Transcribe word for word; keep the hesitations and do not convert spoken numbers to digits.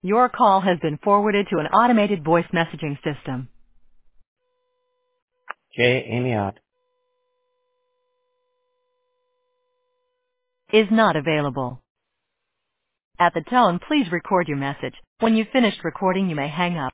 Your call has been forwarded to an automated voice messaging system. J. Amiot. Is not available. At the tone, please record your message. When you've finished recording, you may hang up.